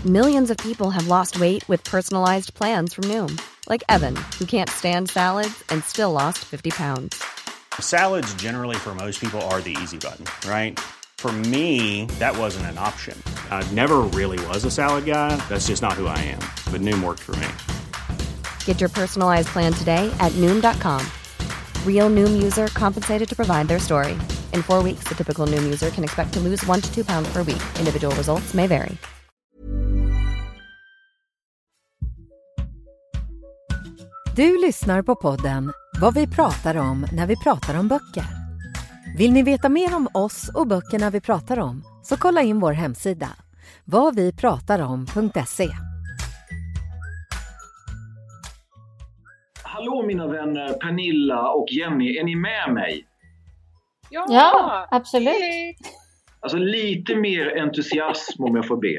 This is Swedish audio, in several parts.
Millions of people have lost weight with personalized plans from Noom. Like Evan, who can't stand salads and still lost 50 pounds. Salads generally for most people are the easy button, right? For me, that wasn't an option. I never really was a salad guy. That's just not who I am. But Noom worked for me. Get your personalized plan today at Noom.com. Real Noom user compensated to provide their story. In 4 weeks, the typical Noom user can expect to lose 1 to 2 pounds per week. Individual results may vary. Du lyssnar på podden Vad vi pratar om när vi pratar om böcker. Vill ni veta mer om oss och böckerna vi pratar om, så kolla in vår hemsida vadvipratarom.se. Hallå mina vänner Pernilla och Jenny, är ni med mig? Ja, absolut. Alltså lite mer entusiasm om jag får be.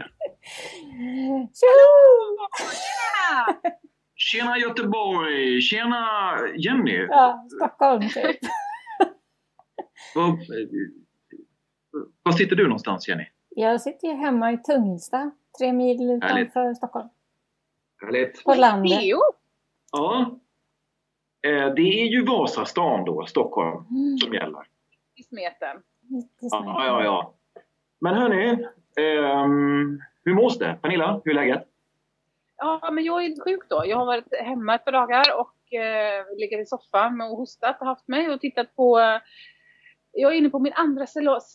Tjena Göteborg, tjena Jenny. Ja, Stockholm typ. Var sitter du någonstans, Jenny? Jag sitter ju hemma i Tungelsta, 3 mil utanför Stockholm. Härligt. På landet. Ja. Det är ju Vasastan då, Stockholm, som gäller. I smeten. Ja. Men hörni, hur mås det? Pernilla, hur är läget? Ja, men jag är inte sjuk då. Jag har varit hemma ett par dagar och ligger i soffan och hostat och haft mig och tittat på... Jag är inne på min andra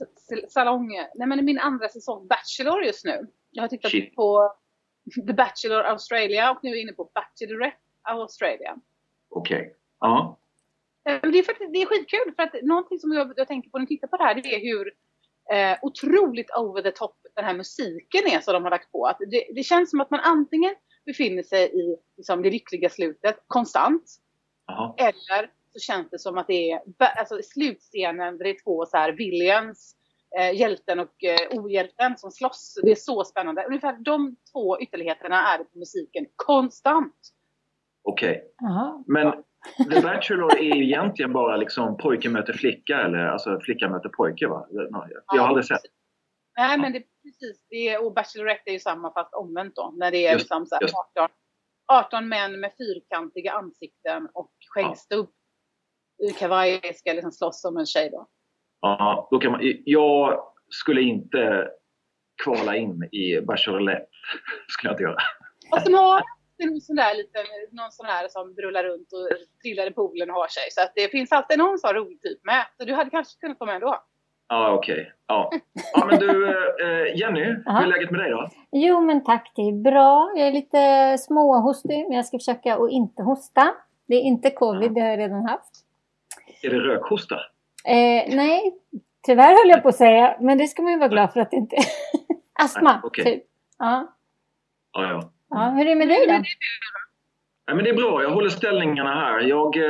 min andra säsong Bachelor just nu. Jag har tittat på The Bachelor Australia och nu är jag inne på Bachelorette Australia. Okej. Ja. Det är skitkul för att någonting som jag tänker på när jag tittar på det här, det är hur otroligt over the top den här musiken är som de har lagt på. Att det känns som att man antingen befinner sig i liksom, det lyckliga slutet konstant. Aha. Eller så känns det som att det är alltså, i slutscenen där det är två så här villains, hjälten och ohjälten som slåss. Det är så spännande. Ungefär de två ytterligheterna är det på musiken konstant. Okej. Men The Bachelor är ju egentligen bara liksom pojke möter flicka eller alltså flicka möter pojke, va? Jag har aldrig sett. Nej, men det är precis det, och Bachelorette är ju samma fast omvänt då. När det är liksom så här 18 män med fyrkantiga ansikten och skäggstubb i kavaj ska liksom slåss som en tjej då. Ja, då kan man, jag skulle inte kvala in i Bachelorette. Skulle jag inte göra. Och som har någon sån där som brullar runt och trillar i poolen och har sig. Så att det finns alltid någon sån rolig typ med. Så du hade kanske kunnat komma med då. Ja, okej. Ja, men du, Jenny, hur är läget med dig då? Jo, men tack, det är bra. Jag är lite småhostig, men jag ska försöka att inte hosta. Det är inte covid, det har jag redan haft. Är det rökhosta? Nej, tyvärr höll jag på att säga. Men det ska man ju vara glad för att det inte är astma, typ. Ja. Ja, hur är det med dig då? Ja, men det är bra, jag håller ställningarna här.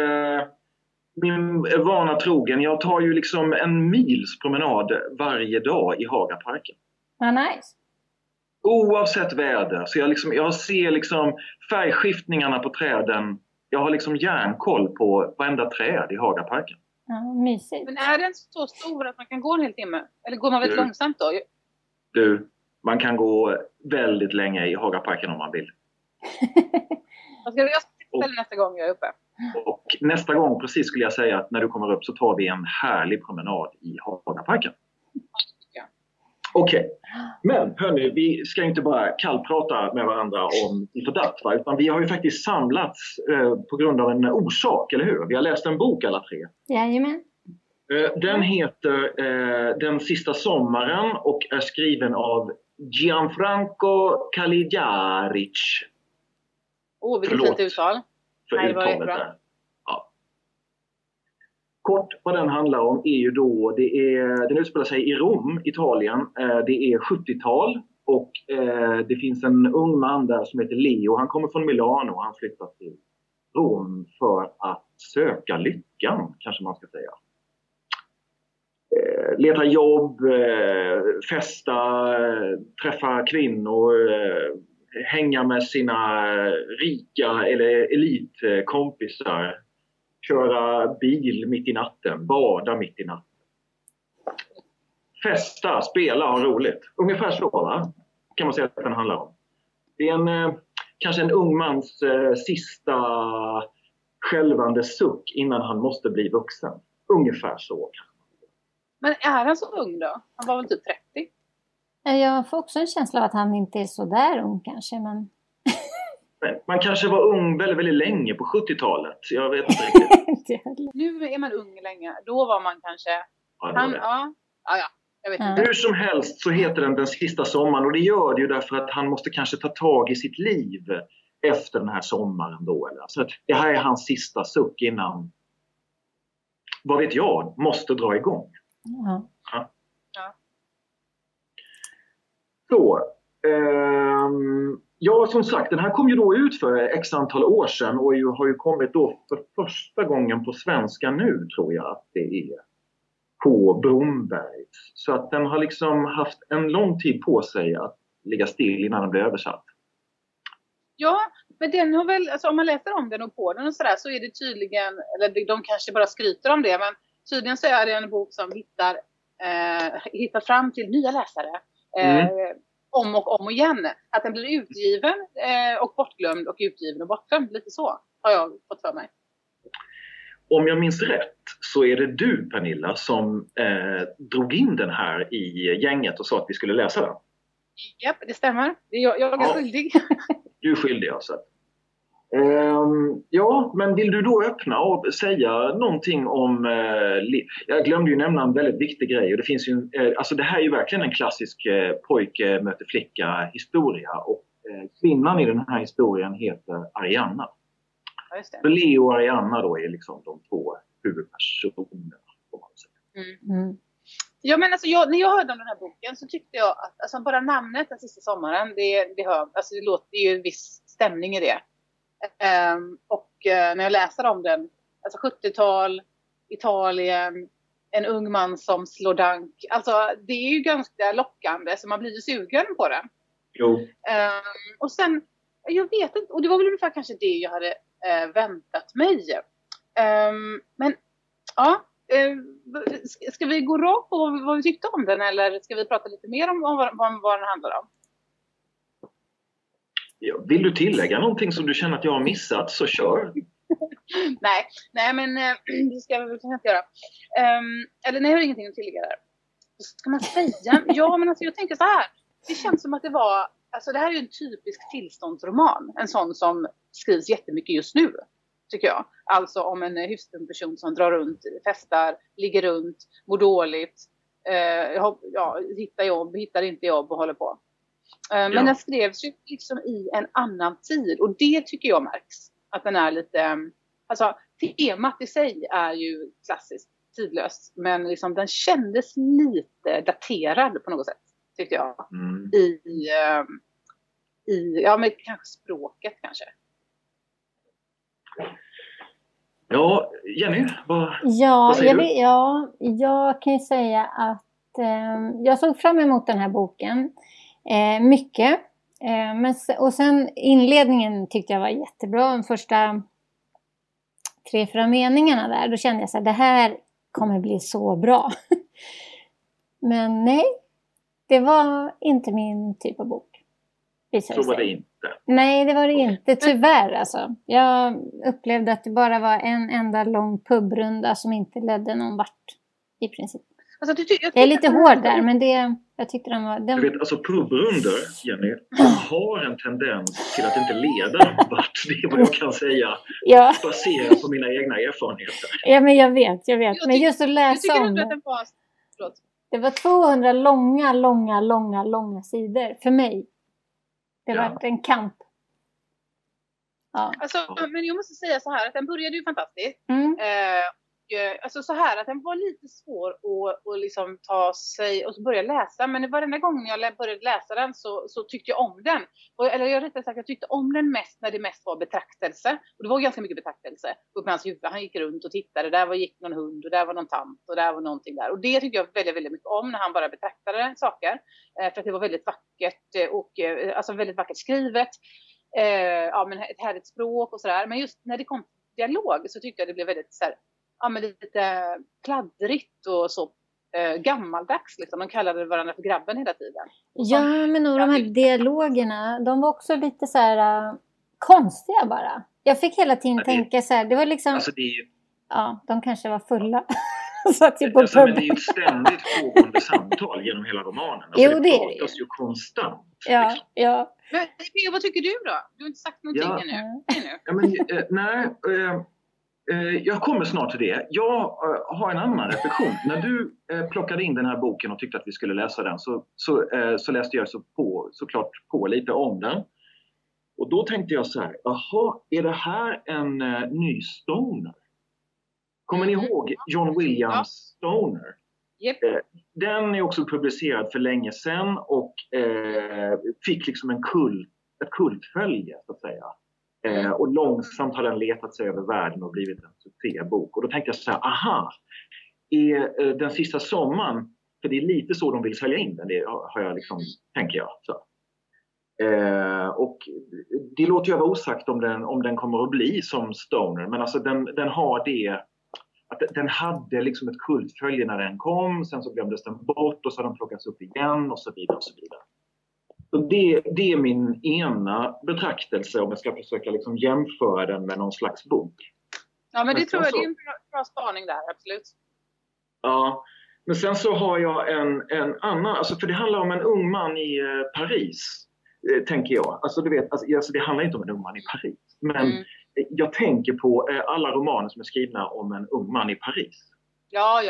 Min vana trogen, jag tar ju liksom en mils promenad varje dag i Hagaparken. Nice. Oavsett väder. Så jag ser liksom färgskiftningarna på träden. Jag har liksom järnkoll på varenda träd i Hagaparken. Ja, mysigt. Men är den så stor att man kan gå en hel timme? Eller går man väldigt långsamt då? Du, man kan gå väldigt länge i Hagaparken om man vill. Jag ska ställa nästa gång jag är uppe. Och nästa gång precis skulle jag säga att när du kommer upp så tar vi en härlig promenad i Hagaparken. Okej. Men hörni, vi ska inte bara kallprata med varandra om ifrådatt, va? Utan vi har ju faktiskt samlats på grund av en orsak, eller hur? Vi har läst en bok alla tre. Jajamän. Den heter Den sista sommaren och är skriven av Gianfranco Caligaric. Vilket fint uttal. För uttalet där. Ja. Kort vad den handlar om är ju då, den utspelar sig i Rom, Italien. Det är 70-tal och det finns en ung man där som heter Leo. Han kommer från Milano och han flyttar till Rom för att söka lyckan, kanske man ska säga. Leta jobb, festa, träffa kvinnor, hänga med sina rika eller elitkompisar, köra bil mitt i natten, bada mitt i natten. Festa, spela, ha roligt. Ungefär så, va? Kan man säga att den handlar om. Det är kanske en ung mans sista skälvande suck innan han måste bli vuxen. Ungefär så kanske. Men är han så ung då? Han var väl typ 30? Jag får också en känsla av att han inte är så där ung kanske, men... Man kanske var ung väldigt, väldigt länge på 70-talet. Jag vet inte riktigt. Nu är man ung länge. Då var man kanske... Jag vet inte. Hur som helst så heter den sista sommaren. Och det gör det ju därför att han måste kanske ta tag i sitt liv efter den här sommaren då. Så att det här är hans sista suck innan, vad vet jag, måste dra igång. Ja. Så, ja, som sagt, den här kom ju då ut för x antal år sedan och har ju kommit då för första gången på svenska nu, tror jag att det är, på Brombergs. Så att den har liksom haft en lång tid på sig att ligga still innan den blir översatt. Ja, men den har väl, alltså om man läser om den och på den och sådär, så är det tydligen, eller de kanske bara skryter om det, men tydligen så är det en bok som hittar fram till nya läsare. Om och igen. Att den blir utgiven och bortglömd och utgiven och bortglömd. Lite så har jag fått för mig. Om jag minns rätt så är det du, Pernilla, som drog in den här i gänget och sa att vi skulle läsa den. Japp, det stämmer. Jag är skyldig. Du är skyldig alltså. Ja, men vill du då öppna och säga någonting om... jag glömde ju nämna en väldigt viktig grej. Och det finns ju, alltså det här är ju verkligen en klassisk pojke möter flicka historia. Och kvinnan i den här historien heter Arianna. Ja, just det. Så Leo och Arianna då är liksom de två huvudpersonerna. Ja, men alltså när jag hörde om den här boken så tyckte jag att alltså, bara namnet Den sista sommaren, det låter ju en viss stämning i det. Och när jag läser om den, alltså 70-tal, Italien, en ung man som slår dank, alltså det är ju ganska lockande, så man blir ju sugen på den. Jo. Och sen, jag vet inte, och det var väl ungefär kanske det jag hade väntat mig. Men ja, ska vi gå rakt på vad vi tyckte om den, eller ska vi prata lite mer om vad den handlar om? Ja, vill du tillägga någonting som du känner att jag har missat, så kör. nej, men det ska vi väl kanske inte göra. Eller nej, jag har ingenting att tillägga där. Vad ska man säga? Ja, men alltså jag tänker så här. Det känns som att det var, alltså det här är ju en typisk tillståndsroman. En sån som skrivs jättemycket just nu, tycker jag. Alltså om en husdum person som drar runt, festar, ligger runt, mår dåligt. Hittar inte jobb och håller på. Men den skrevs ju liksom i en annan tid. Och det tycker jag märks. Att den är lite... Alltså temat i sig är ju klassiskt tidlöst. Men liksom den kändes lite daterad på något sätt. Tyckte jag. Men kanske språket kanske. Ja, Jenny, vad säger du? Jag kan ju säga att jag såg fram emot den här boken. Mycket. Och sen inledningen tyckte jag var jättebra. De första 3-4 meningarna där. Då kände jag så här, det här kommer bli så bra. Men nej, det var inte min typ av bok. Så var det inte? Nej, det var det inte. Tyvärr alltså. Jag upplevde att det bara var en enda lång pubrunda som inte ledde någon vart i princip. Alltså, jag är lite hård där, men jag tyckte den var... Du vet, alltså pubrunder, Jenny, har en tendens till att inte leda någon vart. Det är vad jag kan säga. Ja. Baserat på mina egna erfarenheter. Ja, men jag vet. Men just att läsa om det. Det var 200 långa sidor för mig. Det var en kamp. Ja. Alltså, men jag måste säga så här att den började ju fantastiskt. Alltså så här att den var lite svår att liksom ta sig och börja läsa. Men varenda gång jag började läsa den så tyckte jag om den. Eller jag rättare sagt, jag tyckte om den mest när det mest var betraktelse. Och det var ganska mycket betraktelse upp med hans huvud. Han gick runt och tittade. Där gick någon hund och där var någon tant och där var någonting där. Och det tycker jag väldigt, väldigt mycket om när han bara betraktade saker. För att det var väldigt vackert och alltså väldigt vackert skrivet. Men ett härligt språk och sådär. Men just när det kom till dialog så tyckte jag det blev väldigt så här, men lite kladdrigt och så gammaldags liksom. De kallade varandra för grabben hela tiden. Ja, men de här dialogerna, de var också lite så här konstiga bara. Jag fick hela tiden tänka så här, det var liksom... Alltså det är ju... Ja, de kanske var fulla. Så att typ men det är ju ett ständigt pågående samtal genom hela romanen. Alltså jo, det pratas ju konstant. Ja, liksom. ja. Men vad tycker du då? Du har inte sagt någonting ännu. Ja, men, nej, jag kommer snart till det. Jag har en annan reflektion. När du plockade in den här boken och tyckte att vi skulle läsa den så läste jag såklart på lite om den. Och då tänkte jag så här, jaha, är det här en ny Stoner? Kommer ni ihåg John Williams Stoner? Yep. Den är också publicerad för länge sedan och fick liksom ett kultfölje så att säga. Och långsamt har den letat sig över världen och blivit en succébok. Och då tänkte jag så här, aha, är den sista sommaren, för det är lite så de vill sälja in den, det har jag liksom, tänker jag. Så. Och det låter ju vara osagt om den kommer att bli som Stoner, men alltså den har det, att den hade liksom ett kultfölje när den kom, sen så glömdes den bort och så har den plockats upp igen och så vidare och så vidare. Så det är min ena betraktelse om jag ska försöka liksom jämföra den med någon slags bok. Ja, men det tror jag det är en bra spaning där, absolut. Ja, men sen så har jag en annan, alltså för det handlar om en ung man i Paris, tänker jag. Alltså du vet, alltså det handlar inte om en ung man i Paris, men jag tänker på alla romaner som är skrivna om en ung man i Paris. Ja.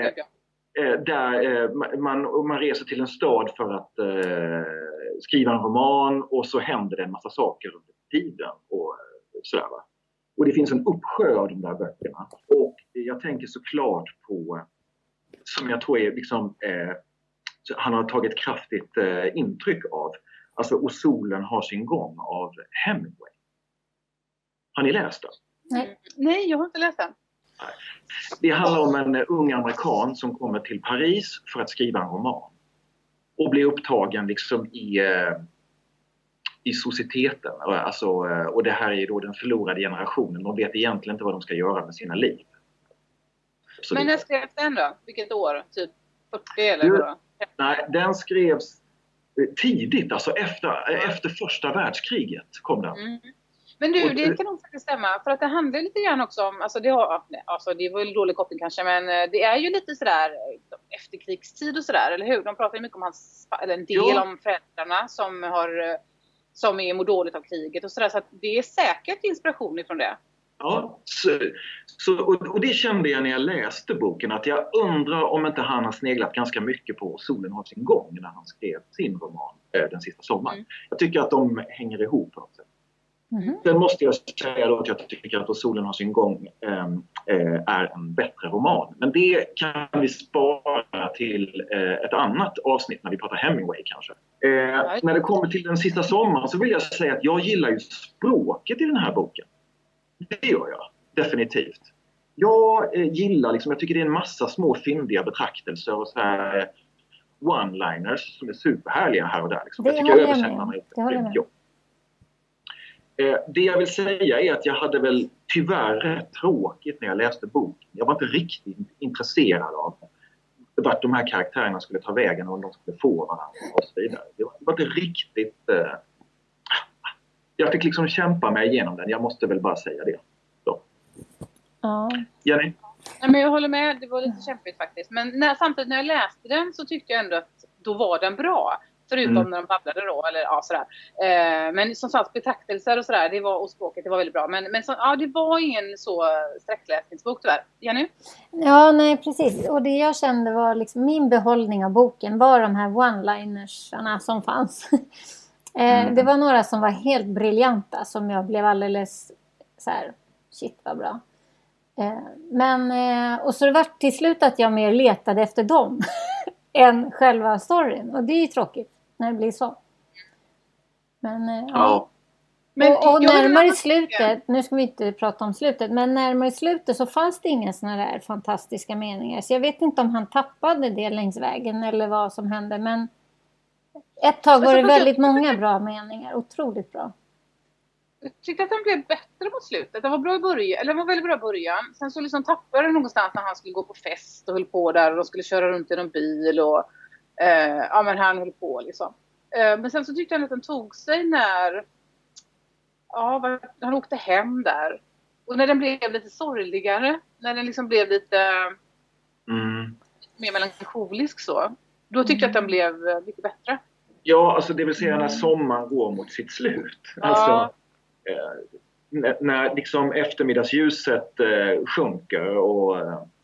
Där man reser till en stad för att skriva en roman och så händer det en massa saker under tiden och sådär va. Och det finns en uppsjö av de där böckerna. Och jag tänker såklart på, som jag tror är liksom, han har tagit kraftigt intryck av, alltså Och solen har sin gång av Hemingway. Har ni läst den? Nej, jag har inte läst den. Det handlar om en ung amerikan som kommer till Paris för att skriva en roman. Och blir upptagen liksom i societeten. Alltså, och det här är ju då den förlorade generationen. De vet egentligen inte vad de ska göra med sina liv. Så men när skrevs den då? Vilket år? Typ 40 eller vad? Nej, den skrevs tidigt. Alltså efter första världskriget kom den. Men du, det kan nog faktiskt stämma. För att det handlar lite grann också om, alltså det var ju en dålig koppling kanske, men det är ju lite sådär efterkrigstid och sådär, eller hur? De pratar ju mycket om eller en del om föräldrarna som mår dåligt av kriget och sådär, så att det är säkert inspiration ifrån det. Ja, och det kände jag när jag läste boken, att jag undrar om inte han har sneglat ganska mycket på Solen har sin gång när han skrev sin roman Den sista sommaren. Jag tycker att de hänger ihop på något sätt. Sen måste jag säga då att jag tycker att Solen har sin gång är en bättre roman. Men det kan vi spara till ett annat avsnitt när vi pratar Hemingway kanske. När det kommer till Den sista sommaren så vill jag säga att jag gillar ju språket i den här boken. Det gör jag, definitivt. Jag gillar liksom, jag tycker det är en massa små fyndiga betraktelser och så här one-liners som är superhärliga här och där. Liksom. Jag tycker översättarna har gjort ett bra jobb. Det jag vill säga är att jag hade väl tyvärr rätt tråkigt när jag läste boken. Jag var inte riktigt intresserad av vart de här karaktärerna skulle ta vägen och om de skulle få varandra och så vidare. Det var inte riktigt... Jag fick liksom kämpa mig igenom den. Jag måste väl bara säga det. Så. Ja. Jenny? Nej, men jag håller med, det var lite kämpigt faktiskt. Men samtidigt när jag läste den så tyckte jag ändå att då var den bra. Förutom när de babblade då, eller ja sådär. Men som sagt, betraktelser och sådär, och språket, det var väldigt bra. Men det var ingen så sträckläsningsbok tyvärr. Jenny? Ja, nej precis. Och det jag kände var liksom, min behållning av boken var de här one-linersarna som fanns. Det var några som var helt briljanta, som jag blev alldeles så här, shit vad bra. Och så det var till slut att jag mer letade efter dem än själva storyn. Och det är ju tråkigt när det blir så. Men ja. Och närmare slutet, nu ska vi inte prata om slutet, men närmare slutet så fanns det inga såna där fantastiska meningar. Så jag vet inte om han tappade det längs vägen eller vad som hände, men ett tag var det väldigt många bra meningar, otroligt bra. Jag tyckte att den blev bättre mot slutet. Den var bra i början, eller den var väldigt bra i början. Sen så liksom tappade den någonstans när han skulle gå på fest och höll på där. Och de skulle köra runt i en bil och men han höll på liksom. Men sen så tyckte jag att den tog sig när han åkte hem där. Och när den blev lite sorgligare, när den liksom blev lite mer melankolisk så. Då tyckte jag att den blev lite bättre. Ja, alltså det vill säga när sommaren går mot sitt slut. Alltså, när liksom eftermiddagsljuset sjunker och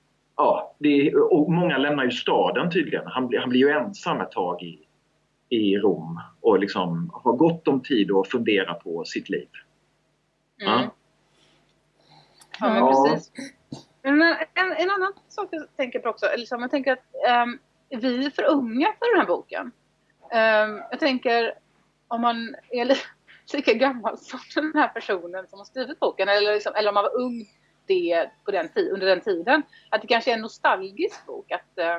och många lämnar ju staden tydligen. Han blir ju ensam ett tag i Rom och liksom har gott om tid att fundera på sitt liv. Ja, men precis. En annan sak jag tänker på också, liksom, jag tänker att vi är för unga för den här boken. Jag tänker om man är lika gammal som den här personen som har skrivit boken eller om man var ung under den tiden, att det kanske är en nostalgisk bok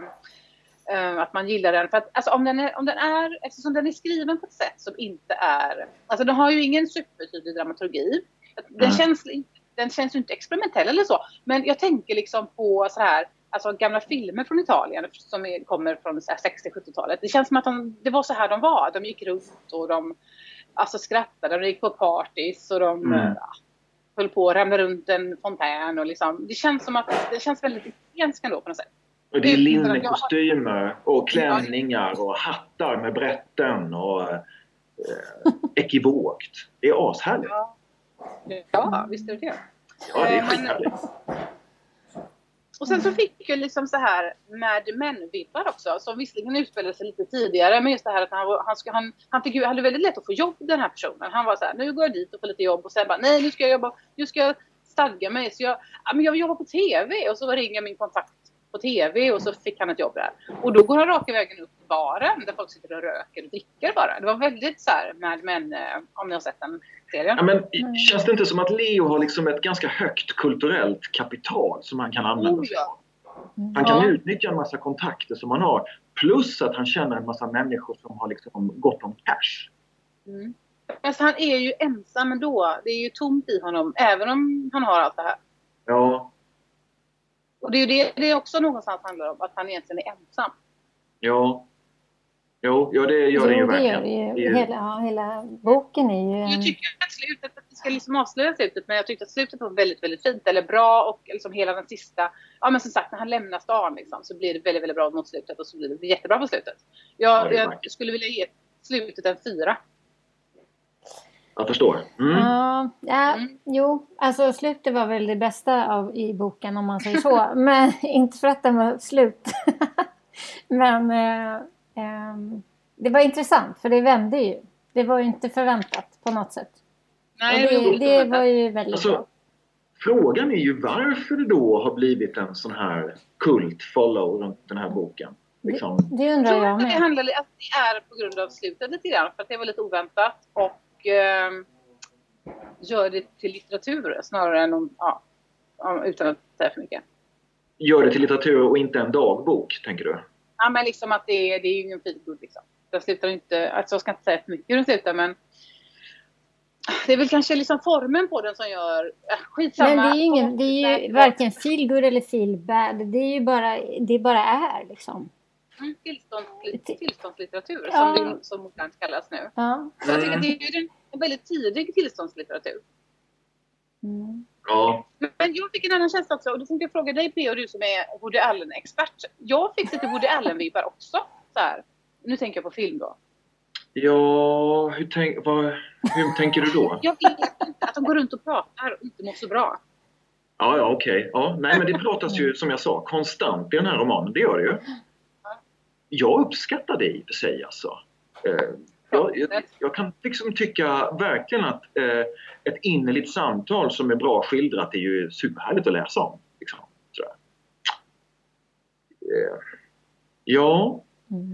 att man gillar den för att alltså, om den är eftersom den är skriven på ett sätt som inte är, alltså den har ju ingen supertydlig dramaturgi. Den känns ju inte experimentell eller så, men jag tänker liksom på så här, alltså gamla filmer från Italien som kommer från 60-70-talet. Det känns som att det var så här de var. De gick runt och de skrattade, de gick på parties och de höll på att ramla runt en fontän och liksom. Det känns som att det känns väldigt italienskt ändå på något sätt. Och det är linnekostymer och klänningar och hattar med brätten och ekivokt. Det är ashärligt. Ja, visst är det. Ja, det är skithärligt. Och sen så fick jag liksom så här Mad Men-vibbar också, som visserligen utspelade sig lite tidigare, men just det här att han hade väldigt lätt att få jobb, den här personen. Han var så här, nu går jag dit och får lite jobb och sen bara, nej nu ska jag jobba, nu ska jag stadga mig, så jag vill jobba på tv, och så ringer min kontakt på tv och så fick han ett jobb där. Och då går han raka vägen upp till baren där folk sitter och röker och dricker bara. Det var väldigt så här Mad Men, om ni har sett den serien. Ja, men känns det inte som att Leo har liksom ett ganska högt kulturellt kapital som han kan använda sig av? Han kan utnyttja en massa kontakter som han har, plus att han känner en massa människor som har liksom gott om cash. Alltså, han är ju ensam ändå. Det är ju tomt i honom, även om han har allt det här. Ja. Och det är ju det är också någonstans handlar om, att han egentligen är ensam. Ja. Jo, det gör det ju verkligen. Hela boken är ju... Jag tycker att slutet, att vi ska liksom avslöja slutet, men jag tyckte att slutet var väldigt, väldigt fint, eller bra, och liksom hela den sista, men som sagt, när han lämnar stan liksom, så blir det väldigt, väldigt bra mot slutet, och så blir det jättebra på slutet. Jag skulle vilja ge slutet en 4. Jag förstår. Jo, alltså slutet var väl det bästa i boken, om man säger så. Men inte för att den var slut. Men det var intressant, för det vände ju. Det var ju inte förväntat på något sätt. Nej, och det var ju väldigt bra. Frågan är ju varför det då har blivit en sån här kult-follow runt den här boken. Liksom. Det undrar jag med. Det är på grund av slutet lite grann, för att det var lite oväntat, och gör det till litteratur snarare än utan att säga för mycket. Gör det till litteratur och inte en dagbok, tänker du? Ja, men liksom att det är ju ingen feelgood liksom. Den slutar inte, alltså jag ska inte säga för mycket hur den slutar, men det är väl kanske liksom formen på den som gör skitsamma. Men det är ju varken feelgood eller feelbad. Det bara är liksom. Tillståndslitteratur som modernt kallas nu. Ja. Så jag tycker att det är en väldigt tidig tillståndslitteratur. Ja. Men jag fick en annan känsla också, och då tänkte jag fråga dig, P, och du som är Woody Allen-expert. Jag fick lite Woody Allen-vibbar också. Så här. Nu tänker jag på film då. Ja, hur tänker du då? Jag vet inte, att de går runt och pratar och inte mår så bra. Ja, okej. Ja, nej, men det pratas ju, som jag sa, konstant i den här romanen. Det gör det ju. Jag uppskattar det i och för sig, alltså. Jag kan liksom tycka verkligen att ett innerligt samtal som är bra skildrat är ju superhärligt att läsa om. Liksom, tror jag. Ja.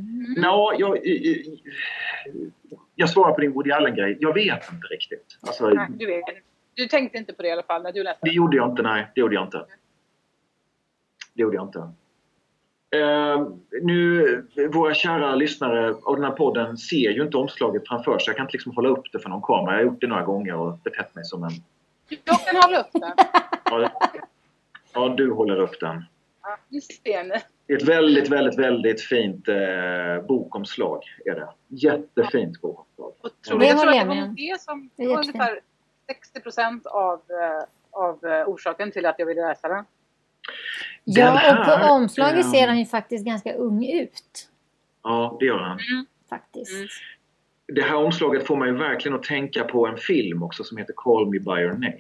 Jag svarar på din Woody Allen-grej. Jag vet inte riktigt. Alltså, nej, du tänkte inte på det i alla fall när du läste. Det gjorde jag inte, nej. Det gjorde jag inte. Våra kära lyssnare av den här podden ser ju inte omslaget framför sig. Jag kan inte liksom hålla upp det för någon kamera. Jag har gjort det några gånger och betett mig som en... Jag kan hålla upp den. Ja, du håller upp den. Ja, just det. Det är ett väldigt, väldigt, väldigt fint bokomslag. Är det. Jättefint bokomslag. Jag tror att det var det som var ungefär 60% av orsaken till att jag ville läsa den. Ja, och på omslaget ser han ju faktiskt ganska ung ut. Ja, det gör han. Faktiskt. Det här omslaget får man ju verkligen att tänka på en film också som heter Call Me By Your Name.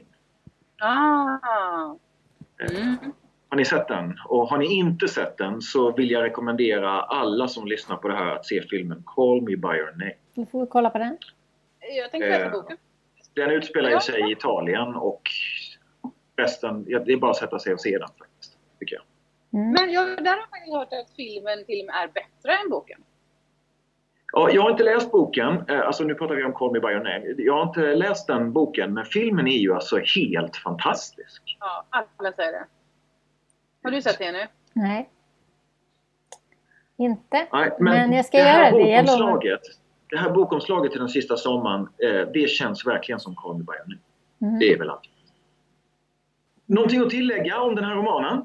Har ni sett den? Och har ni inte sett den så vill jag rekommendera alla som lyssnar på det här att se filmen Call Me By Your Name. Nu får vi kolla på den. Jag tänkte läsa boken. Den utspelar ju sig i Italien och resten, det är bara att sätta sig och se den faktiskt, tycker jag. Men där har jag faktiskt hört att filmen till och med är bättre än boken. Ja, jag har inte läst boken, alltså nu pratar vi om Call Me By Your Name. Jag har inte läst den boken, men filmen är ju alltså helt fantastisk. Ja, alla säger det. Har du sett det nu? Nej. Inte. Nej, men jag ska göra det. Det här bokomslaget till Den sista sommaren, det känns verkligen som Call Me By Your Name. Det är väl allt. Någonting att tillägga om den här romanen?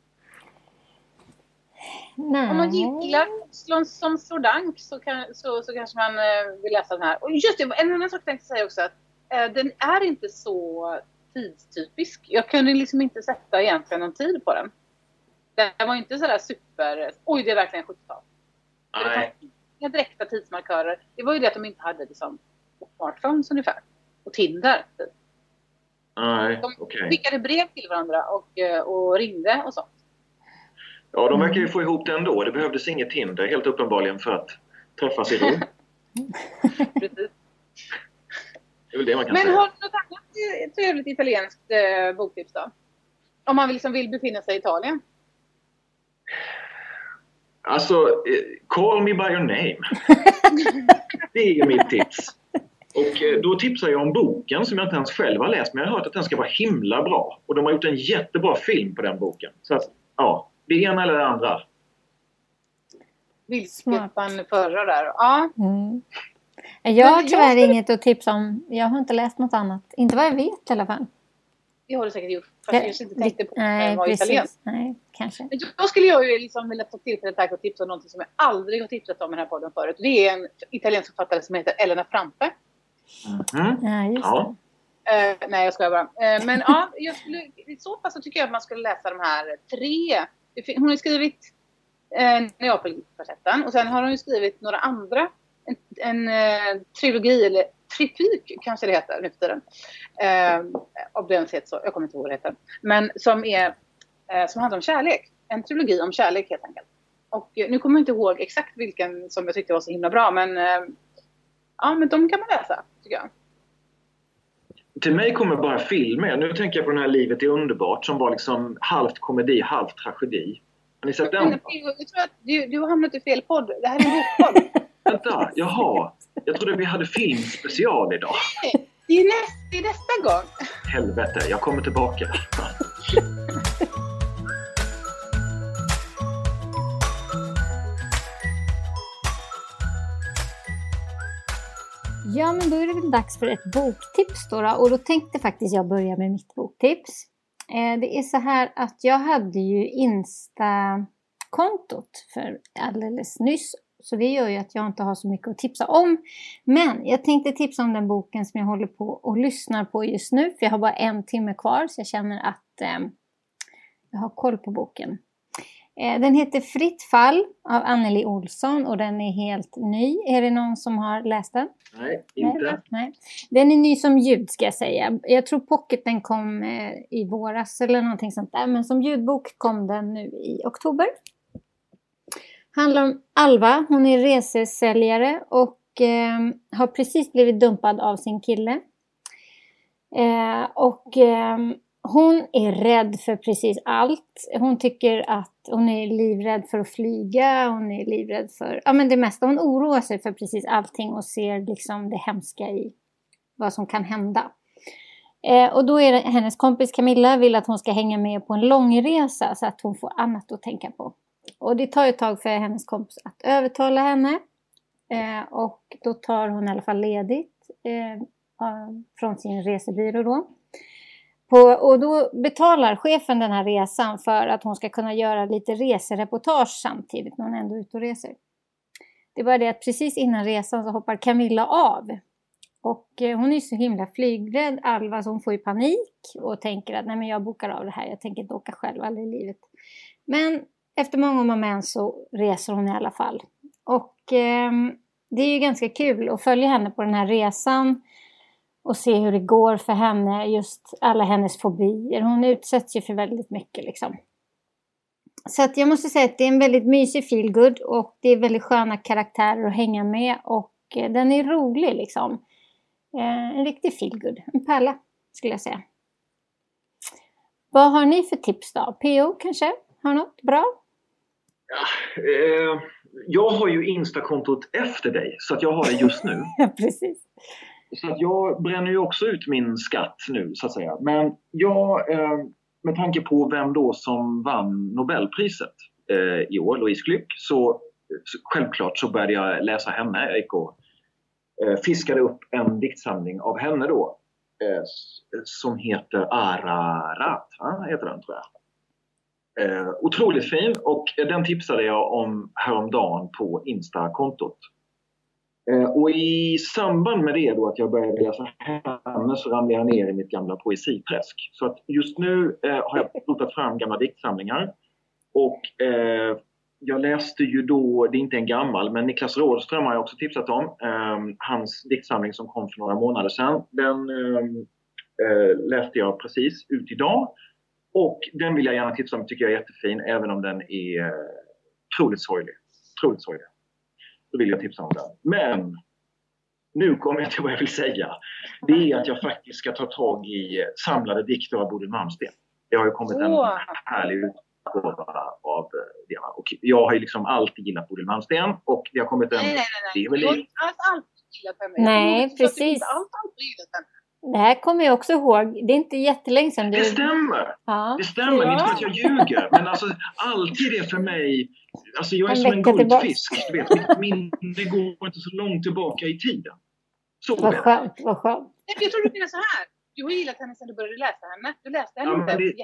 Nej. Om man gillar som Slodank så kanske man vill läsa den här. Och just det, en annan sak jag tänkte säga också, att den är inte så tidstypisk. Jag kunde liksom inte sätta egentligen någon tid på den. Den var inte sådär super... Oj, det är verkligen 70-tal. Nej. Inga direkta tidsmarkörer. Det var ju det att de inte hade liksom smartphones ungefär. Och Tinder. Nej, de skickade brev till varandra och ringde och sånt. Ja, de verkar ju få ihop det ändå. Det behövdes inget Tinder, helt uppenbarligen, för att träffas i Rom. Precis. Det är väl det man kan Men säga. har du något annat trevligt italienskt boktips då? Om man liksom vill befinna sig i Italien. Alltså, Call Me By Your Name. Det är mitt tips. Och då tipsar jag om boken som jag inte ens själv har läst. Men jag har hört att den ska vara himla bra. Och de har gjort en jättebra film på den boken. Så att, ja, det ena eller det andra. Vilket man föredrar där. Ja. Jag har tyvärr inget att tipsa om. Jag har inte läst något annat. Inte vad jag vet i alla fall. Det har du säkert gjort. Fast jag just inte tänkte på att vara italiensk. Nej, kanske. Men då skulle jag ju liksom vilja ta tillfället här och tipsa om något som jag aldrig har tipsat om i den här podden förut. Det är en italiensk författare som heter Elena Frampe. Ja, just det. Nej, jag skojar bara. Men ja, i så fall så tycker jag att man skulle läsa de här 3. Hon har skrivit Neapelkvartetten och sen har hon ju skrivit några andra. En trilogi eller triptyk kanske det heter nu för tiden. Av den sätt så, jag kommer inte ihåg vad det heter. Men som handlar om kärlek. En trilogi om kärlek helt enkelt. Och nu kommer jag inte ihåg exakt vilken som jag tyckte var så himla bra. Men ja, men de kan man läsa tycker jag. Till mig kommer bara filmer. Nu tänker jag på den här Livet är underbart som var liksom halvt komedi, halvt tragedi. Har ni sett den? Jag tror att du har hamnat i fel podd. Det här är en bokpodd. Vänta, jaha. Jag trodde vi hade filmspecial idag. Det är nästa gång. Helvete, jag kommer tillbaka. Ja, men då är det väl dags för ett boktips då. Och då tänkte faktiskt jag börja med mitt boktips. Det är så här att jag hade ju Insta-kontot för alldeles nyss. Så det gör ju att jag inte har så mycket att tipsa om. Men jag tänkte tipsa om den boken som jag håller på och lyssnar på just nu. För jag har bara 1 timme kvar så jag känner att jag har koll på boken. Den heter Fritt fall av Anneli Olsson och den är helt ny. Är det någon som har läst den? Nej, inte. Nej. Den är ny som ljud ska jag säga. Jag tror pocketen kom i våras eller någonting sånt där. Men som ljudbok kom den nu i oktober. Handlar om Alva. Hon är resesäljare och har precis blivit dumpad av sin kille. Hon är rädd för precis allt. Hon tycker att hon är livrädd för att flyga. Hon är livrädd för det mesta. Hon oroar sig för precis allting och ser liksom det hemska i vad som kan hända. Och då är det, hennes kompis Camilla vill att hon ska hänga med på en långresa så att hon får annat att tänka på. Och det tar ett tag för hennes kompis att övertala henne. Och då tar hon i alla fall ledigt från sin resebyrå då. Och då betalar chefen den här resan för att hon ska kunna göra lite resereportage samtidigt när hon ändå är ute och reser. Det är bara det att precis innan resan så hoppar Camilla av. Och hon är så himla flygrädd, Alva, så hon får ju panik och tänker att nej, men jag bokar av det här, jag tänker inte åka själv aldrig i livet. Men efter många om och men så reser hon i alla fall. Och det är ju ganska kul att följa henne på den här resan och se hur det går för henne, just alla hennes fobier. Hon utsätts ju för väldigt mycket liksom. Så att jag måste säga att det är en väldigt mysig feelgood och det är väldigt sköna karaktärer att hänga med och den är rolig liksom. En riktig feelgood, en pärla skulle jag säga. Vad har ni för tips då? PO kanske? Har något bra? Ja, jag har ju Insta-kontot efter dig så att jag har det just nu. Ja, precis. Så att jag bränner ju också ut min skatt nu så att säga. Men jag, med tanke på vem då som vann Nobelpriset i år, Louise Glück, så självklart så började jag läsa henne. Jag gick och fiskade upp en diktsamling av henne då som heter Ararat, heter den tror jag. Otroligt fin och den tipsade jag om häromdagen på Insta-kontot. Och i samband med det då att jag började läsa henne så ramlade jag ner i mitt gamla poesiträsk. Så att just nu har jag plotat fram gamla diktsamlingar och jag läste ju då, det är inte en gammal, men Niklas Rådström har jag också tipsat om. Hans diktsamling som kom för några månader sedan, den läste jag precis ut idag. Och den vill jag gärna tipsa om, tycker jag är jättefin, även om den är otroligt sorglig. Otroligt sorglig. Då vill jag tipsa om den. Men nu kommer jag till vad jag vill säga. Det är att jag faktiskt ska ta tag i samlade dikter av Bodil Malmsten. Det har ju kommit en härlig utgåva av det. Och jag har ju liksom alltid gillat Bodil Malmsten. Och det har kommit en... Nej. Det är väl jag har inte alltid gillat henne. Nej, precis. Det här kommer jag också ihåg. Det är inte jättelänge sedan. Det stämmer. Ja. Det stämmer. Ja. Inte för att jag ljuger. Men alltså, alltid det för mig... Alltså jag är som en guldfisk. Du vet, det går inte så långt tillbaka i tiden. Så vad skönt. Jag tror du menar så här. Du har gillat henne sedan du började läsa henne. Du läste henne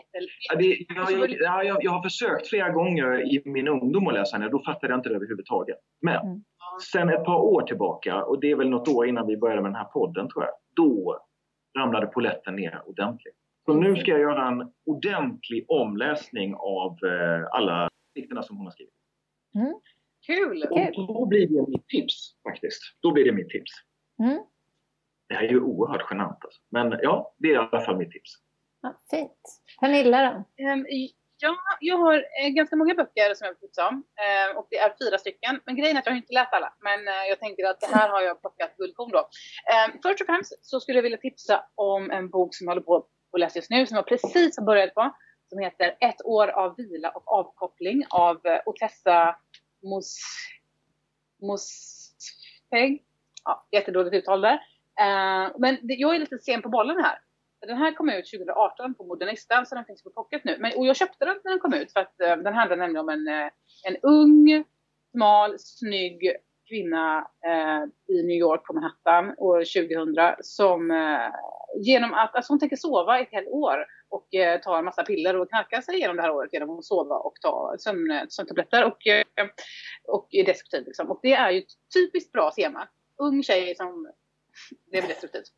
jag har försökt flera gånger i min ungdom att läsa henne. Då fattade jag inte det överhuvudtaget. Men sen ett par år tillbaka, och det är väl något år innan vi började med den här podden tror jag. Då ramlade poletten ner ordentligt. Så nu ska jag göra en ordentlig omläsning av alla dikterna som hon har skrivit. Mm. Kul! Och då blir det mitt tips faktiskt. Då blir det mitt tips. Mm. Det här är ju oerhört genant alltså. Men ja, det är i alla fall mitt tips. Ja, fint. Pernilla då? Jag har ganska många böcker som jag vill tipsa om. Och det är 4 stycken. Men grejen är att jag har inte läst alla. Men jag tänker att det här har jag plockat guldkorn då. Först och främst så skulle jag vilja tipsa om en bok som jag håller på att läsa just nu. Som jag precis har börjat på. Som heter 1 år av vila och avkoppling av Otessa Moshfegh. Ja, jättedåligt uttal där. Men jag är lite sen på bollen här. Den här kom ut 2018 på Modernistan, så den finns på pocket nu. Och jag köpte den när den kom ut för att den handlar nämligen om en ung, smal, snygg kvinna i New York på Manhattan år 2000 som genom att alltså hon tänker sova ett helt år och ta en massa piller och knarka sig igenom det här året genom att sova och ta sömntabletter och är destruktiv liksom. Och det är ju ett typiskt bra tema. Ung tjej som det är destruktivt.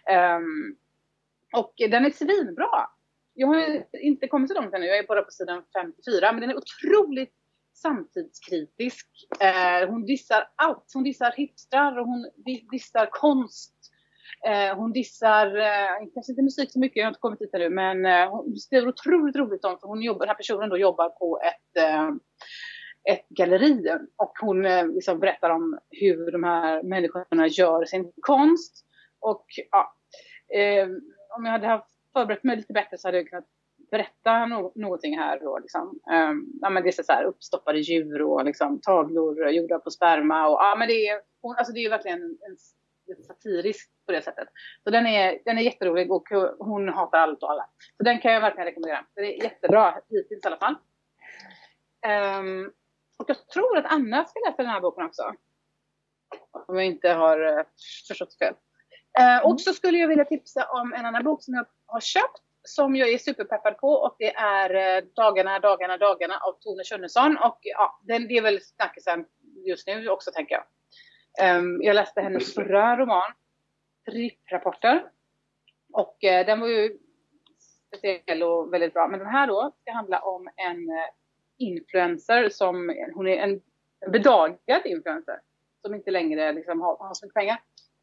Och den är svinbra. Jag har inte kommit så långt ännu. Jag är bara på sidan 54. Men den är otroligt samtidskritisk. Hon dissar allt. Hon dissar hipstrar och hon dissar konst. Hon dissar, kanske inte musik så mycket, jag har inte kommit dit nu. Men hon skriver otroligt roligt om. För den här personen då jobbar på ett galleri. Och hon liksom berättar om hur de här människorna gör sin konst. Och ja... om jag hade förberett mig lite bättre så hade jag kunnat berätta någonting här då liksom. Men det är så här uppstoppade djur och liksom tavlor gjorda på sperma och men det är verkligen en satirisk på det sättet. Så den är jätterolig och hon hatar allt och alla. Så den kan jag verkligen rekommendera. Det är jättebra hittills i alla fall. Och jag tror att Anna ska läsa den här boken också. Om jag inte har förstått fel. Och så skulle jag vilja tipsa om en annan bok som jag har köpt. Som jag är superpeppad på. Och det är Dagarna av Tone Schunnesson. Och ja, det är väl snackisen just nu också, tänker jag. Jag läste hennes förra roman. Tripprapporter. Och den var ju speciell och väldigt bra. Men den här då ska handla om en influencer som, hon är en bedagad influencer. Som inte längre liksom har så mycket pengar.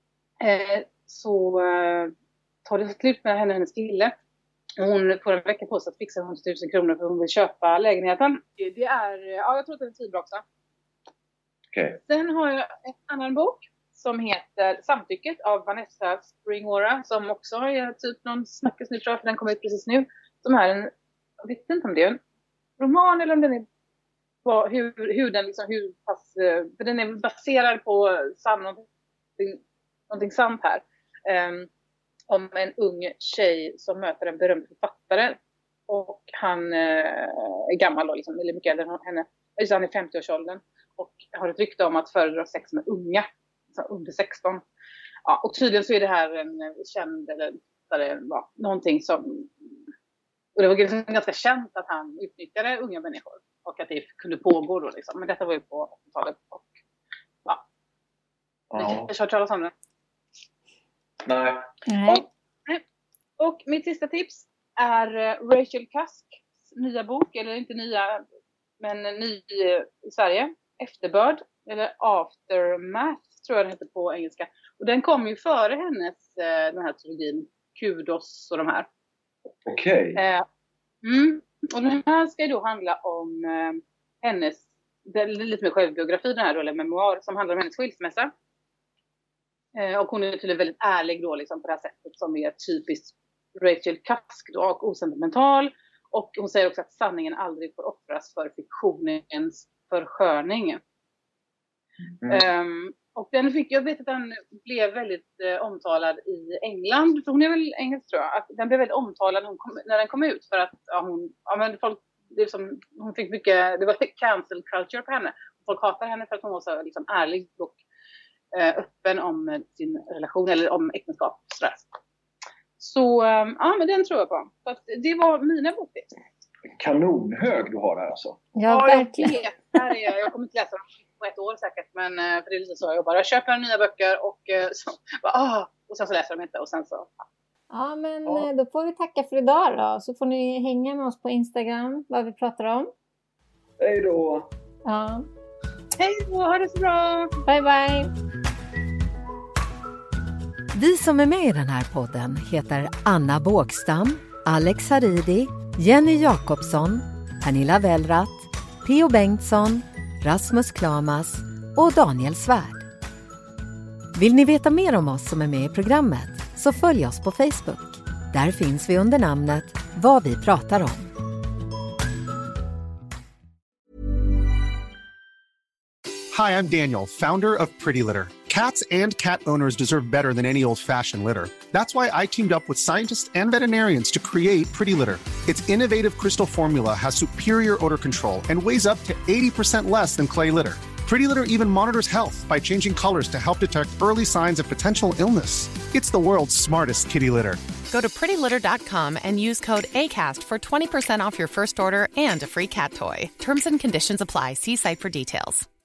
Så tar det slut med henne och hennes kille. Hon får en vecka på sig att fixa 100 000 kronor för hon vill köpa lägenheten. Det är, ja, jag tror att det är en tidbra också. Okay. Sen har jag en annan bok som heter Samtycket av Vanessa Springora. Som också är typ någon snackis nu, tror jag, för den kommer ut precis nu. Som är en, jag vet inte om det är en roman eller om den är hur den liksom, hur pass, för den är baserad på någonting sant här. Om en ung tjej som möter en berömd författare. Och han är gammal då, liksom, eller mycket äldre än henne. Han är 50-årsåldern. Och har ett rykte om att föredra sex med unga. Alltså under 16. Ja, och tydligen så är det här en känd, eller någonting som... Och det var ganska känt att han utnyttjade unga människor. Och att det kunde pågå då liksom. Men detta var ju på 80-talet. Och ja. Jag kör talas om det. Nej. Och mitt sista tips är Rachel Cusks nya bok. Eller inte nya, men ny i Sverige. Efterbörd. Eller Aftermath tror jag den heter på engelska. Och den kom ju före hennes, den här trilogin. Kudos och de här. Okej. Och den här ska ju då handla om hennes, det är lite mer självbiografi den här då, eller memoar som handlar om hennes skilsmässa. Och hon är tydligen väldigt ärlig då liksom på det här sättet som är typiskt Rachel Cusk då, och osentimental. Och hon säger också att sanningen aldrig får offras för fiktionens försköning. Och den jag vet att den blev väldigt omtalad i England. För hon är väl engelsk, tror jag. Att den blev väldigt omtalad när den kom ut. För att hon fick mycket, det var cancel culture på henne. Folk hatar henne för att hon var så liksom ärlig och öppen om sin relation eller om äktenskap. Så ja, men den tror jag på. Så att det var mina boktips. Kanonhög du har här alltså. Ja, verkligen. Jag kommer inte läsa dem på ett år säkert, men för det är lite så jag bara köper nya böcker och så och sen så läser de inte och sen så. Ja, men då får vi tacka för idag då. Så får ni hänga med oss på Instagram vad vi pratar om. Hej då. Ja. Hej då, ha det så bra. Bye bye. Vi som är med i den här podden heter Anna Bågstam, Alex Haridi, Jenny Jakobsson, Pernilla Wellrath, Theo Bengtsson, Rasmus Klamas och Daniel Svärd. Vill ni veta mer om oss som är med i programmet så följ oss på Facebook. Där finns vi under namnet Vad vi pratar om. Hi, I'm Daniel, founder of Pretty Litter. Cats and cat owners deserve better than any old-fashioned litter. That's why I teamed up with scientists and veterinarians to create Pretty Litter. Its innovative crystal formula has superior odor control and weighs up to 80% less than clay litter. Pretty Litter even monitors health by changing colors to help detect early signs of potential illness. It's the world's smartest kitty litter. Go to prettylitter.com and use code ACAST for 20% off your first order and a free cat toy. Terms and conditions apply. See site for details.